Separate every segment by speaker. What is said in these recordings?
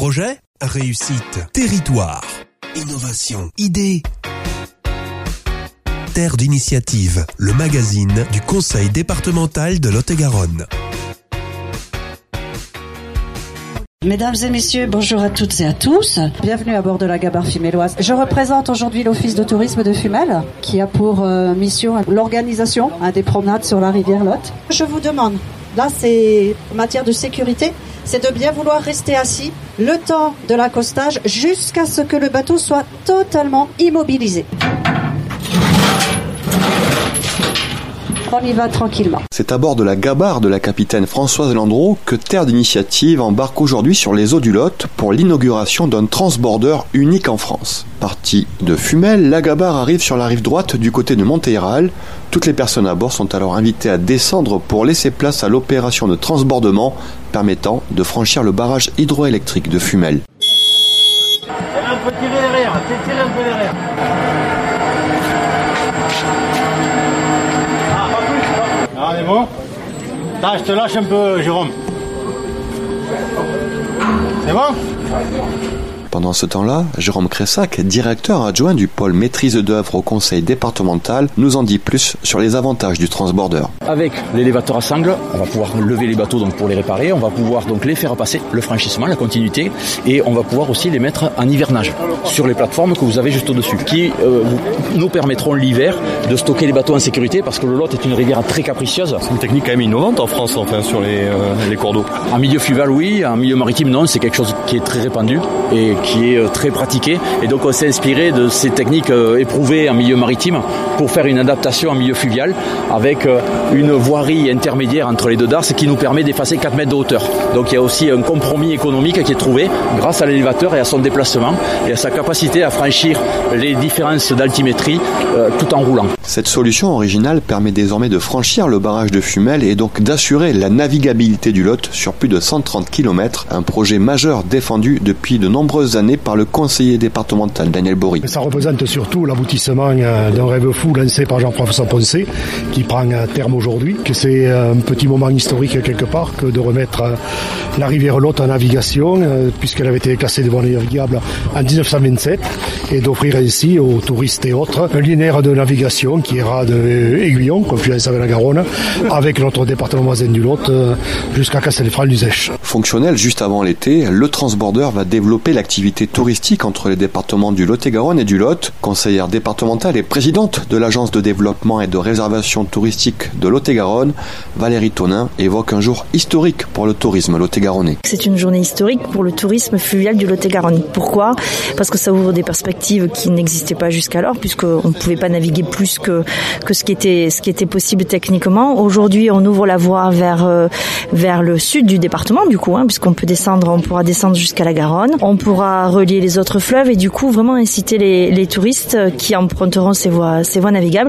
Speaker 1: Projet, réussite, territoire, innovation, idée. Terre d'initiative, le magazine du Conseil départemental de Lot-et-Garonne.
Speaker 2: Mesdames et messieurs, bonjour à toutes et à tous. Bienvenue à bord de la gabarre fumelloise. Je représente aujourd'hui l'Office de tourisme de Fumel, qui a pour mission l'organisation des promenades sur la rivière Lot. Je vous demande, là c'est en matière de sécurité, c'est de bien vouloir rester assis le temps de l'accostage jusqu'à ce que le bateau soit totalement immobilisé. On y va tranquillement.
Speaker 3: C'est à bord de la gabarre de la capitaine Françoise Landreau que Terre d'initiative embarque aujourd'hui sur les eaux du Lot pour l'inauguration d'un transborder unique en France. Partie de Fumel, la gabarre arrive sur la rive droite du côté de Montéral. Toutes les personnes à bord sont alors invitées à descendre pour laisser place à l'opération de transbordement permettant de franchir le barrage hydroélectrique de Fumel.
Speaker 4: On peut tirer derrière, tirer un peu derrière. Ah, c'est bon. Là, je te lâche un peu, Jérôme. C'est bon ?
Speaker 3: Pendant ce temps-là, Jérôme Cressac, directeur adjoint du pôle maîtrise d'œuvre au conseil départemental, nous en dit plus sur les avantages du transborder.
Speaker 5: Avec l'élévateur à sangle, on va pouvoir lever les bateaux donc pour les réparer, on va pouvoir donc les faire passer, le franchissement, la continuité, et on va pouvoir aussi les mettre en hivernage sur les plateformes que vous avez juste au-dessus, qui nous permettront l'hiver de stocker les bateaux en sécurité, parce que le Lot est une rivière très capricieuse.
Speaker 6: C'est une technique quand même innovante en France, enfin, sur les cours d'eau.
Speaker 5: En milieu fluvial, oui, en milieu maritime, non, c'est quelque chose qui est très répandu et qui est très pratiqué, et donc on s'est inspiré de ces techniques éprouvées en milieu maritime pour faire une adaptation en milieu fluvial avec une voirie intermédiaire entre les deux darses qui nous permet d'effacer 4 mètres de hauteur. Donc il y a aussi un compromis économique qui est trouvé grâce à l'élévateur et à son déplacement et à sa capacité à franchir les différences d'altimétrie tout en roulant.
Speaker 3: Cette solution originale permet désormais de franchir le barrage de Fumel et donc d'assurer la navigabilité du Lot sur plus de 130 km, un projet majeur défendu depuis de nombreuses années par le conseiller départemental Daniel Bory.
Speaker 7: Ça représente surtout l'aboutissement d'un rêve fou lancé par Jean-François Poncet, qui prend terme aujourd'hui, que c'est un petit moment historique quelque part que de remettre la rivière Lot en navigation, puisqu'elle avait été classée devant les navigables en 1927, et d'offrir ainsi aux touristes et autres un linéaire de navigation qui ira de Aiguillon, confluence avec la Garonne, avec notre département voisin du Lot, jusqu'à Castelfranc-Luzèche.
Speaker 3: Fonctionnel juste avant l'été, le transborder va développer l'activité touristique entre les départements du Lot-et-Garonne et du Lot. Conseillère départementale et présidente de l'agence de développement et de réservation touristique de Lot-et-Garonne, Valérie Tonin évoque un jour historique pour le tourisme lot-et-garonnais.
Speaker 8: C'est une journée historique pour le tourisme fluvial du Lot-et-Garonne. Pourquoi ? Parce que ça ouvre des perspectives qui n'existaient pas jusqu'alors, puisqu'on ne pouvait pas naviguer plus que ce qui était possible techniquement. Aujourd'hui, on ouvre la voie vers le sud du département, du coup, puisqu'on pourra descendre jusqu'à la Garonne. On pourra relier les autres fleuves et du coup vraiment inciter les touristes qui emprunteront ces voies navigables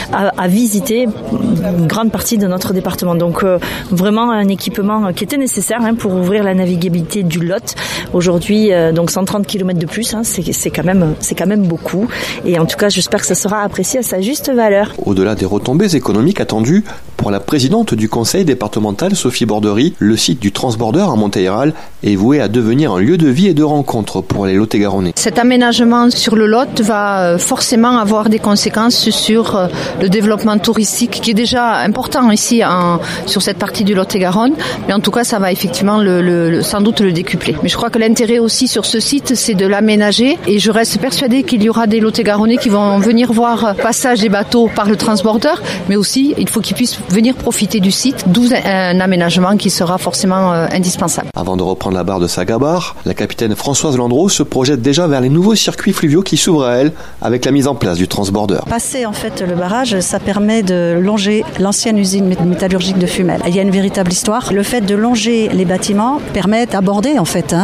Speaker 8: à visiter une grande partie de notre département. Donc vraiment un équipement qui était nécessaire pour ouvrir la navigabilité du Lot. Aujourd'hui, donc 130 km de plus, c'est quand même beaucoup. Et en tout cas, j'espère que ça sera apprécié à sa juste valeur.
Speaker 3: Au-delà des retombées économiques attendues, pour la présidente du conseil départemental, Sophie Bordery, le site du transborder à Montéral est voué à devenir un lieu de vie et de rencontre pour les Lot-et-Garonnais.
Speaker 9: Cet aménagement sur le Lot va forcément avoir des conséquences sur le développement touristique qui est déjà important ici sur cette partie du Lot-et-Garonne, mais en tout cas ça va effectivement sans doute le décupler. Mais je crois que l'intérêt aussi sur ce site, c'est de l'aménager, et je reste persuadée qu'il y aura des Lot-et-Garonnais qui vont venir voir passage des bateaux par le transborder, mais aussi il faut qu'ils puissent venir profiter du site, d'où un aménagement qui sera forcément indispensable.
Speaker 3: Avant de reprendre la barre de sa gabarre, la capitaine Françoise Landreau se projette déjà vers les nouveaux circuits fluviaux qui s'ouvrent à elle avec la mise en place du transborder.
Speaker 2: Passer en fait le barrage, ça permet de longer l'ancienne usine métallurgique de Fumel. Il y a une véritable histoire. Le fait de longer les bâtiments permet d'aborder en fait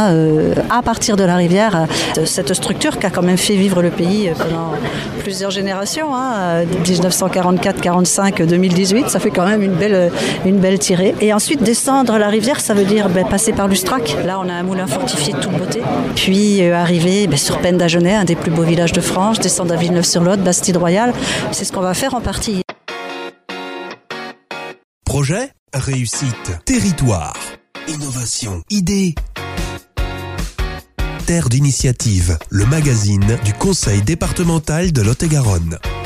Speaker 2: à partir de la rivière cette structure qui a quand même fait vivre le pays pendant plusieurs générations, 1944, 45, 2018, ça fait quand même une belle tirée. Et ensuite descendre la rivière, ça veut dire passer par Lustrac. Là, on a un moulin fortifié de toute beauté. Puis arriver sur Pennes d'Agenais, un des plus beaux villages de France, descendre à Villeneuve-sur-Lot, Bastide-Royale. C'est ce qu'on va faire en partie.
Speaker 1: Projet, réussite, territoire, innovation, idée. Terre d'initiative, le magazine du Conseil départemental de Lot-et-Garonne.